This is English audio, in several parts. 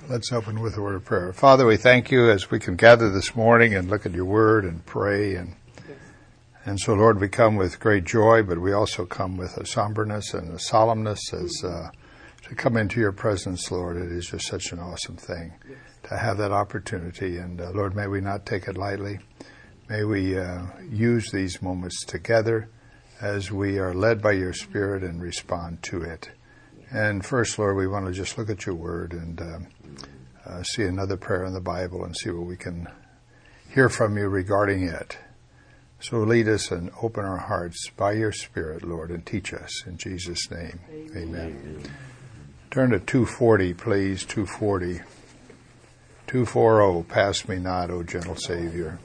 Let's open with a word of prayer. Father, we thank you as we can gather this morning and look at your word and pray. And so, Lord, we come with great joy, but we also come with a somberness and a solemnness as to come into your presence, Lord. It is just such an awesome thing to have that opportunity. And, Lord, may we not take it lightly. May we use these moments together as we are led by your Spirit and respond to it. And first, Lord, we want to just look at your word and see another prayer in the Bible and see what we can hear from you regarding it. So lead us and open our hearts by your Spirit, Lord, and teach us. In Jesus' name, amen. Turn to 240, please, 240. 240, pass me not, O gentle Savior.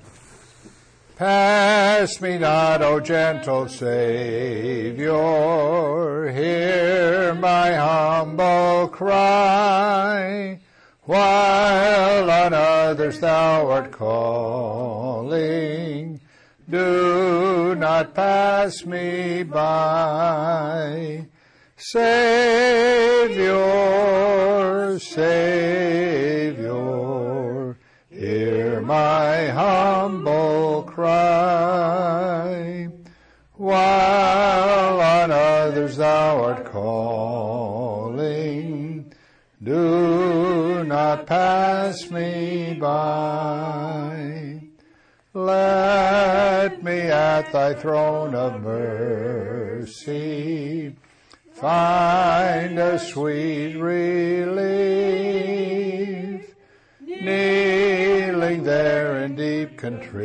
Pass me not, O gentle Savior, hear my humble cry, while on others thou art calling, do not pass me by. Savior, Savior, hear my humble cry, while on others thou art calling, do not pass me by. Let me at thy throne of mercy find a sweet relief, kneeling there in deep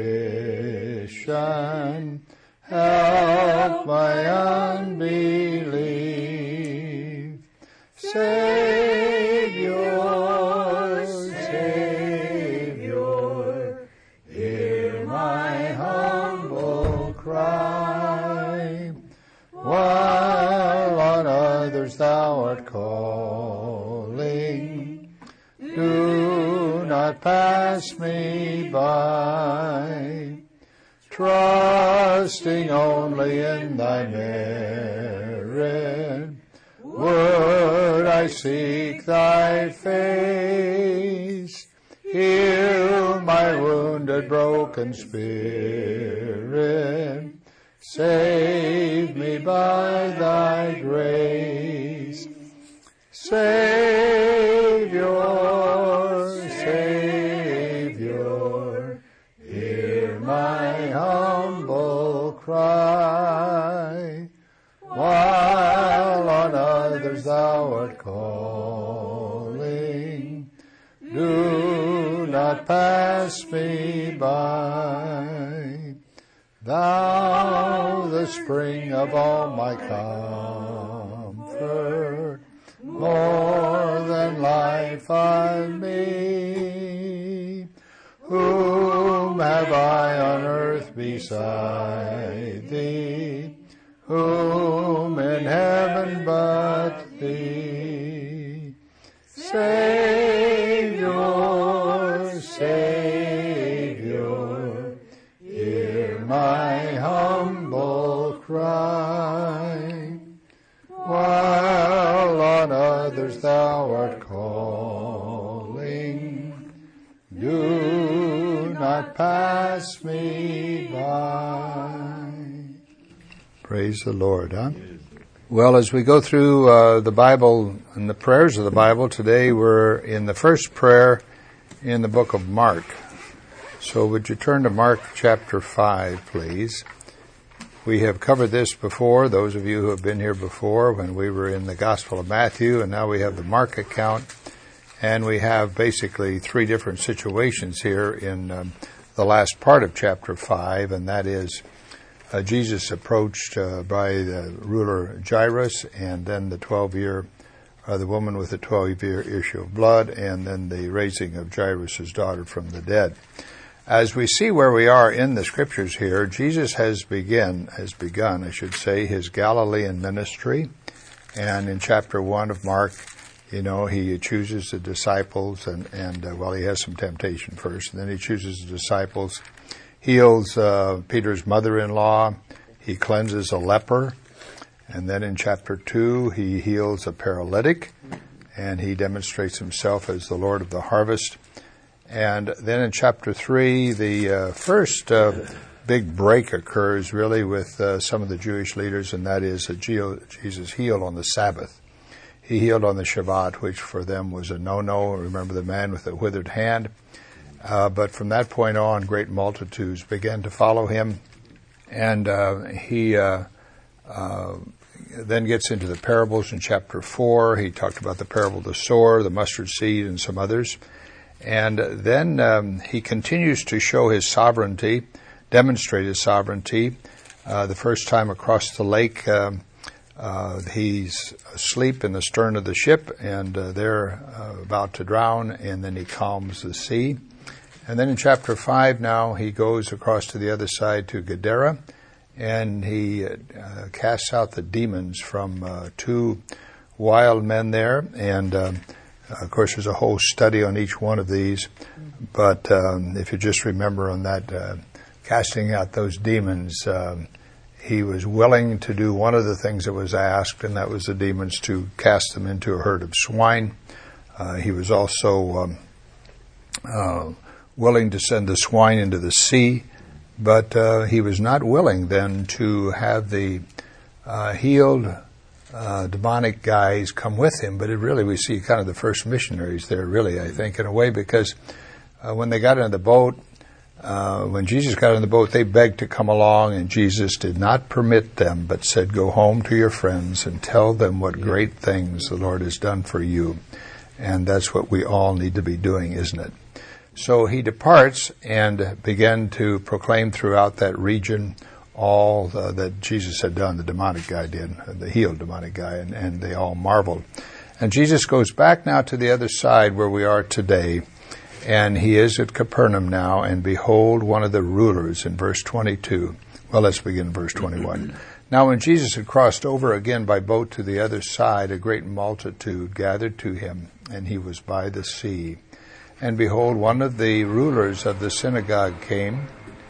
contrition, help my unbelief. Savior, Savior, hear my humble cry, while on others thou art calling, do not pass me by. Trusting only in thy merit, would I seek thy face, heal my wounded, broken spirit, save me by thy grace. Savior, Savior, hear my humble cry, while on others thou art calling, do not pass me by. Thou, the spring of all my comfort, more than life of me, whom have I on earth beside thee? Whom in heaven but thee? Savior, Savior, hear my humble cry, while on others thou art calling, do not pass me by. Praise the Lord, huh? Well, as we go through the Bible and the prayers of the Bible, today we're in the first prayer in the book of Mark. So would you turn to Mark chapter 5, please? We have covered this before, those of you who have been here before, when we were in the Gospel of Matthew, and now we have the Mark account, and we have basically three different situations here in the last part of chapter 5, and that is Jesus approached by the ruler Jairus, and then the woman with the 12-year issue of blood, and then the raising of Jairus' daughter from the dead. As we see where we are in the scriptures here, Jesus has begun, his Galilean ministry, and in chapter 1 of Mark, he chooses the disciples, and he has some temptation first, and then he chooses the disciples, heals Peter's mother-in-law, he cleanses a leper, and then in chapter 2 he heals a paralytic, and he demonstrates himself as the Lord of the harvest. And then in chapter 3, the first big break occurs really with some of the Jewish leaders, and that is that Jesus healed on the Sabbath. He healed on the Shabbat, which for them was a no-no. Remember the man with the withered hand? But from that point on, great multitudes began to follow him, and he then gets into the parables in chapter 4. He talked about the parable of the sower, the mustard seed, and some others. And then he continues to show his sovereignty, demonstrate his sovereignty. The first time across the lake, he's asleep in the stern of the ship, and they're about to drown, and then he calms the sea. And then in chapter 5 now, he goes across to the other side to Gadara, and he casts out the demons from 2 wild men there. And of course, there's a whole study on each one of these. But if you just remember on that casting out those demons, he was willing to do one of the things that was asked, and that was the demons to cast them into a herd of swine. He was also willing to send the swine into the sea, but he was not willing then to have the healed demonic guys come with him. But it really, we see kind of the first missionaries there, really, I think, in a way, because when they got into the boat, when Jesus got in the boat, they begged to come along, and Jesus did not permit them, but said, "Go home to your friends and tell them what great things the Lord has done for you." And that's what we all need to be doing, isn't it? So he departs and began to proclaim throughout that region all that Jesus had done. The demonic guy did, the healed demonic guy, and they all marveled. And Jesus goes back now to the other side where we are today, and he is at Capernaum now, and behold, one of the rulers in verse 22. Well, let's begin in verse 21. Now when Jesus had crossed over again by boat to the other side, a great multitude gathered to him, and he was by the sea. And behold, one of the rulers of the synagogue came,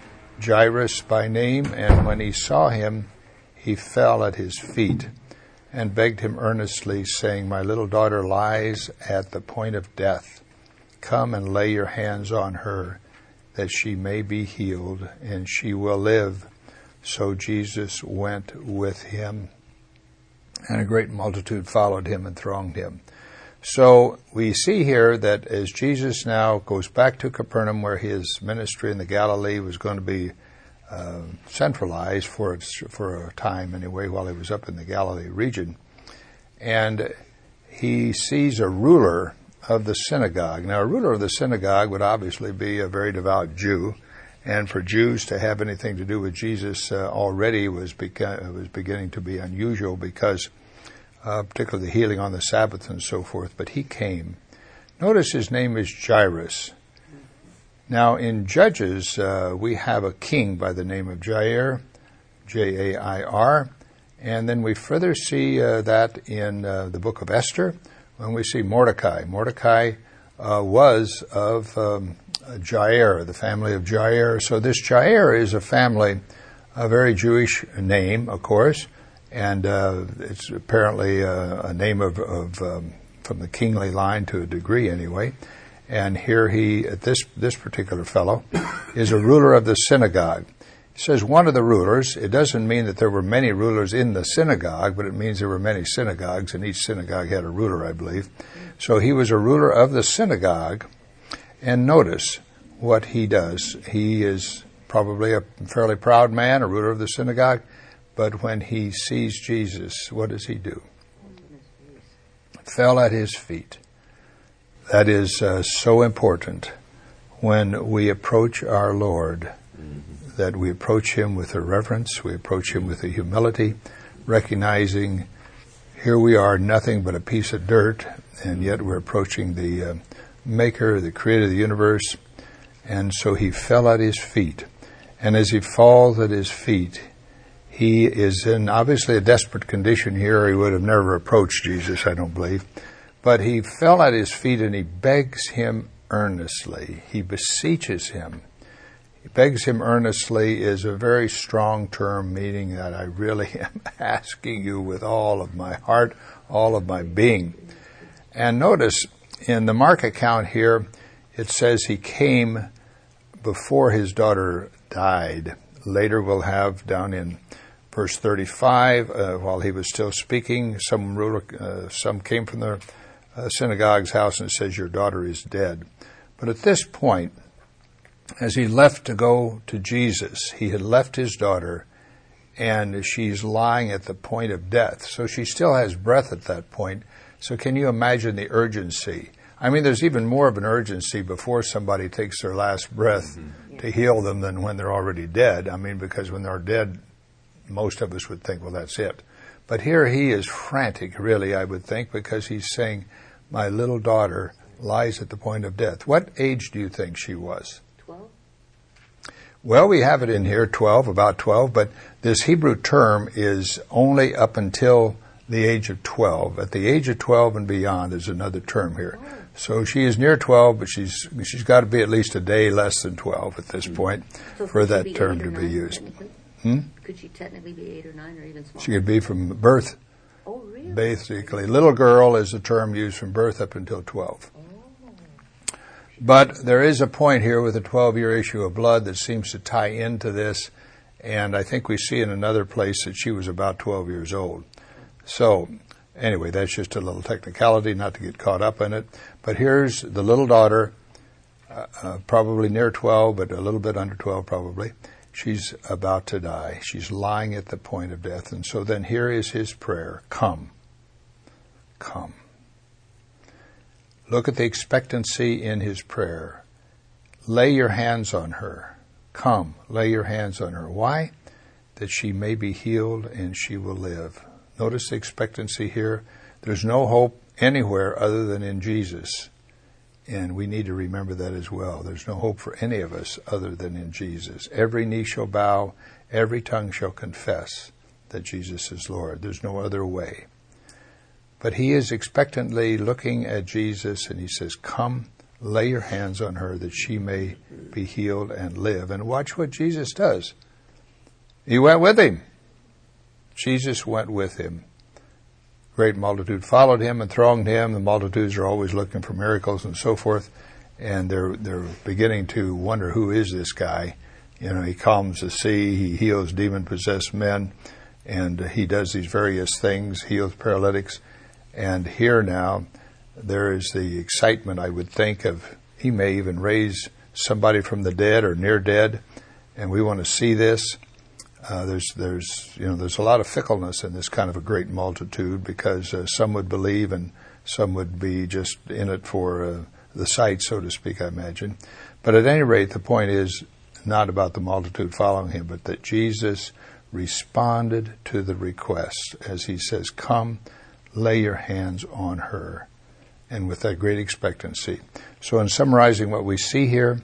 Jairus by name, and when he saw him, he fell at his feet and begged him earnestly, saying, "My little daughter lies at the point of death. Come and lay your hands on her, that she may be healed, and she will live." So Jesus went with him, and a great multitude followed him and thronged him. So we see here that as Jesus now goes back to Capernaum, where his ministry in the Galilee was going to be centralized for a time anyway, while he was up in the Galilee region, and he sees a ruler of the synagogue. Now, a ruler of the synagogue would obviously be a very devout Jew, and for Jews to have anything to do with Jesus already was beginning to be unusual, because particularly the healing on the Sabbath and so forth, but he came. Notice his name is Jairus. Now in Judges, we have a king by the name of Jair, Jair, and then we further see that in the book of Esther, when we see Mordecai. Mordecai was of Jair, the family of Jair. So this Jair is a family, a very Jewish name, of course, and it's apparently a name of from the kingly line to a degree anyway. And here this particular fellow is a ruler of the synagogue. It says one of the rulers. It doesn't mean that there were many rulers in the synagogue, but it means there were many synagogues, and each synagogue had a ruler, I believe. So he was a ruler of the synagogue, and notice what he does. He is probably a fairly proud man, a ruler of the synagogue, but when he sees Jesus, what does he do? Fell at his feet. That is so important when we approach our Lord, that we approach him with a reverence, we approach him with a humility, recognizing here we are nothing but a piece of dirt, and yet we're approaching the maker, the creator of the universe. And so he fell at his feet. And as he falls at his feet, he is in obviously a desperate condition here. He would have never approached Jesus, I don't believe. But he fell at his feet and he begs him earnestly. He beseeches him. He begs him earnestly is a very strong term, meaning that I really am asking you with all of my heart, all of my being. And notice in the Mark account here, it says he came before his daughter died. Later we'll have down in verse 35, while he was still speaking, some came from the synagogue's house and says, your daughter is dead. But at this point, as he left to go to Jesus, he had left his daughter, and she's lying at the point of death. So she still has breath at that point. So can you imagine the urgency? I mean, there's even more of an urgency before somebody takes their last breath to heal them than when they're already dead. I mean, because when they're dead, most of us would think, well, that's it. But here he is frantic, really, I would think, because he's saying, my little daughter lies at the point of death. What age do you think she was? 12. Well, we have it in here, 12, about 12, but this Hebrew term is only up until the age of 12. At the age of 12 and beyond is another term here. So she is near 12, but she's got to be at least a day less than 12 at this point for that term to be used. Could she technically be 8 or 9 or even smaller? She could be from birth. Oh, really? Basically, little girl is a term used from birth up until 12. But there is a point here with a 12-year issue of blood that seems to tie into this, and I think we see in another place that she was about 12 years old. So, anyway, that's just a little technicality, not to get caught up in it. But here's the little daughter, probably near 12, but a little bit under 12 probably. She's about to die. She's lying at the point of death. And so then here is his prayer. Come. Come. Look at the expectancy in his prayer. Lay your hands on her. Come, lay your hands on her. Why? That she may be healed and she will live. Notice the expectancy here. There's no hope anywhere other than in Jesus. And we need to remember that as well. There's no hope for any of us other than in Jesus. Every knee shall bow, every tongue shall confess that Jesus is Lord. There's no other way. But he is expectantly looking at Jesus and he says, come, lay your hands on her that she may be healed and live. And watch what Jesus does. He went with him. Jesus went with him. Great multitude followed him and thronged him. The multitudes are always looking for miracles and so forth. And they're beginning to wonder, who is this guy? You know, he calms the sea, he heals demon-possessed men, and he does these various things, heals paralytics. And here now, there is the excitement, I would think, of he may even raise somebody from the dead or near dead, and we want to see this. There's a lot of fickleness in this kind of a great multitude because some would believe and some would be just in it for the sight, so to speak, I imagine. But at any rate, the point is not about the multitude following him, but that Jesus responded to the request as he says, come, lay your hands on her, and with that great expectancy. So in summarizing what we see here,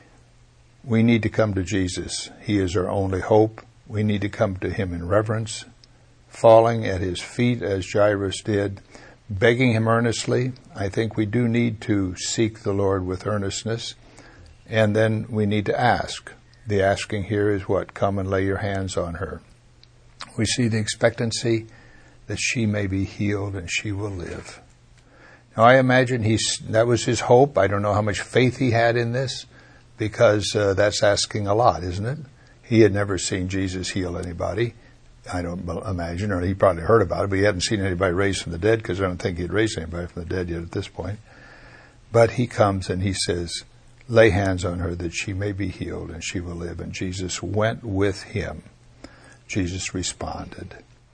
we need to come to Jesus. He is our only hope. We need to come to him in reverence, falling at his feet as Jairus did, begging him earnestly. I think we do need to seek the Lord with earnestness, and then we need to ask. The asking here is what? Come and lay your hands on her. We see the expectancy that she may be healed and she will live. Now I imagine that was his hope. I don't know how much faith he had in this, because that's asking a lot, isn't it? He had never seen Jesus heal anybody, I don't imagine, or he probably heard about it, but he hadn't seen anybody raised from the dead, because I don't think he'd raised anybody from the dead yet at this point. But he comes and he says, lay hands on her that she may be healed and she will live. And Jesus went with him. Jesus responded.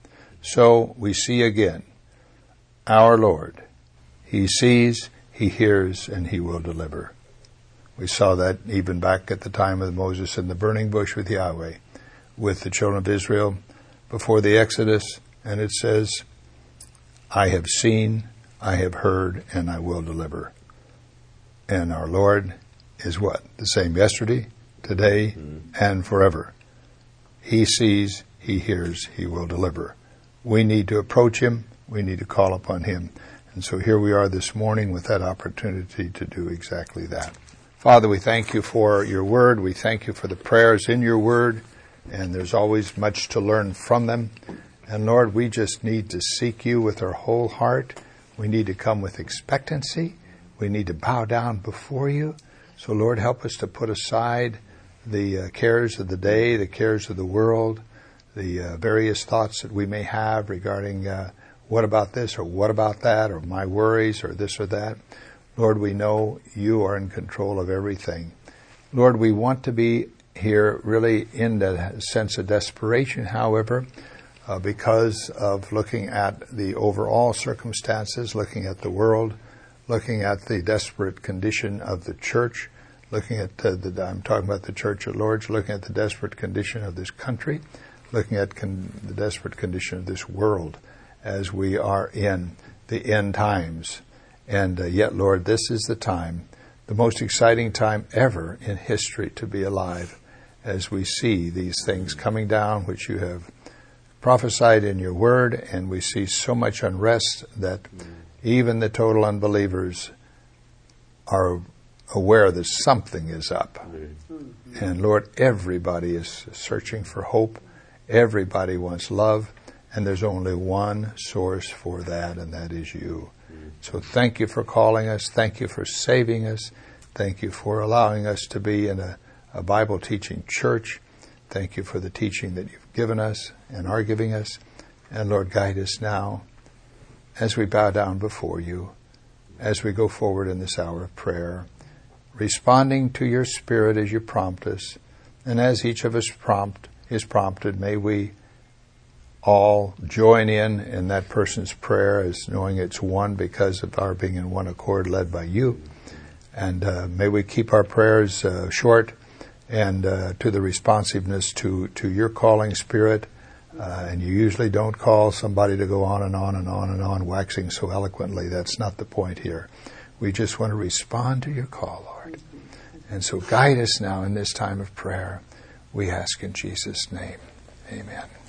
So we see again, our Lord, he sees, he hears, and he will deliver. We saw that even back at the time of Moses in the burning bush with Yahweh, with the children of Israel before the Exodus. And it says, I have seen, I have heard, and I will deliver. And our Lord is what? The same yesterday, today, and forever. He sees, he hears, he will deliver. We need to approach him. We need to call upon him. And so here we are this morning with that opportunity to do exactly that. Father, we thank you for your word. We thank you for the prayers in your word. And there's always much to learn from them. And Lord, we just need to seek you with our whole heart. We need to come with expectancy. We need to bow down before you. So, Lord, help us to put aside the cares of the day, the cares of the world, the various thoughts that we may have regarding what about this or what about that or my worries or this or that. Lord, we know you are in control of everything. Lord, we want to be here really in the sense of desperation, however, because of looking at the overall circumstances, looking at the world, looking at the desperate condition of the church, looking at I'm talking about the Church at Lord's, looking at the desperate condition of this country, looking at the desperate condition of this world as we are in the end times. And yet, Lord, this is the time, the most exciting time ever in history to be alive, as we see these things coming down, which you have prophesied in your word, and we see so much unrest that even the total unbelievers are aware that something is up. And Lord, everybody is searching for hope. Everybody wants love. And there's only one source for that, and that is you. So thank you for calling us. Thank you for saving us. Thank you for allowing us to be in a Bible teaching church. Thank you for the teaching that you've given us and are giving us. And Lord, guide us now as we bow down before you, as we go forward in this hour of prayer, responding to your Spirit as you prompt us. And as each of us is prompted, may we all join in that person's prayer as knowing it's one because of our being in one accord led by you. And may we keep our prayers short and to the responsiveness to your calling, Spirit. And you usually don't call somebody to go on and on and on and on, waxing so eloquently. That's not the point here. We just want to respond to your call, Lord. And so guide us now in this time of prayer. We ask in Jesus' name. Amen.